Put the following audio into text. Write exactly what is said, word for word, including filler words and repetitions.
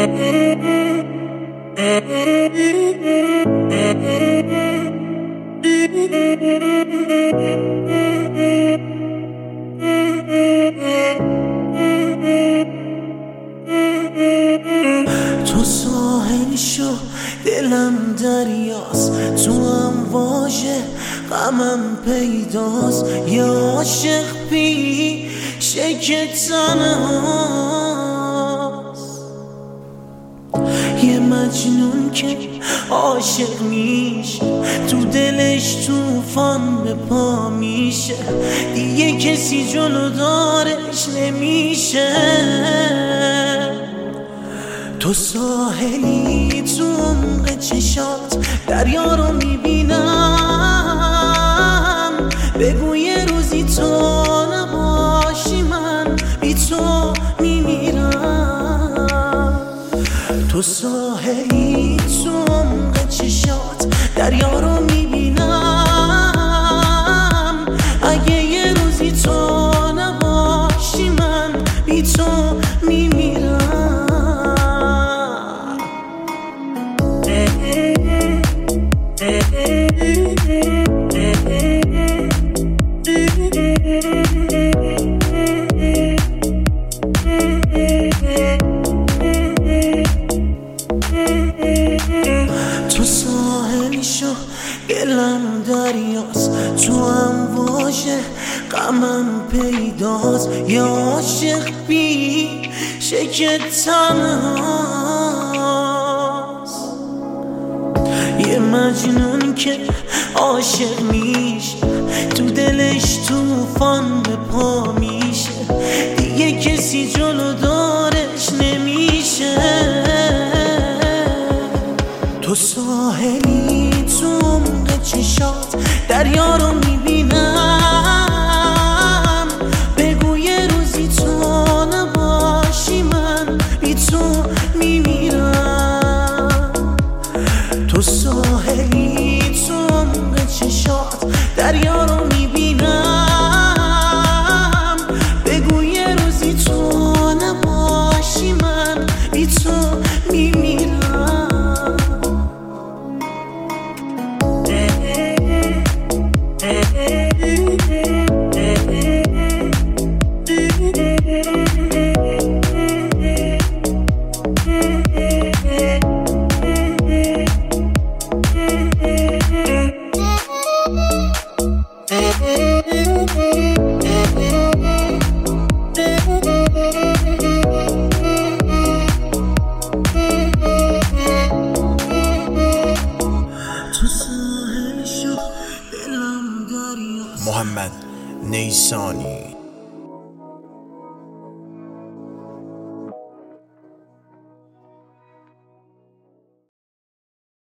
تو ساحل شو دلم دریاست، تو هم واژه غمم پیداست. یه عاشق بی شک تنهاست، یه مجنون که عاشق میشه تو دلش توفان به پا میشه، دیگه کسی جلو دارش نمیشه. تو ساحلی تو عمق چشات دریا رو میبینم، بگو یه روزی تو نباشی من بی تو میمیرم. تو ساحلی تو عمق چشات دریا رو میبینم، اگه یه روزی تو نباشی من بی تو میمیرم. تو ساحل شو دلم دریاست، تو هم واژه غمم پیداست. یه عاشق بی شک تنهاست، یه مجنون که عاشق میشه تو دلش توفان به پا میشه، دیگه کسی جلو دارش نمیشه. تو ساحلی تو عمق چشات دریا رو میبینم، بگو یه روزی تو نباشی من بی تو میمیرم. تو ساحلی تو عمق چشات دریا رو میبینم، بگو یه روزی تو نباشی من بی تو میمیرم. محمد نیسانی.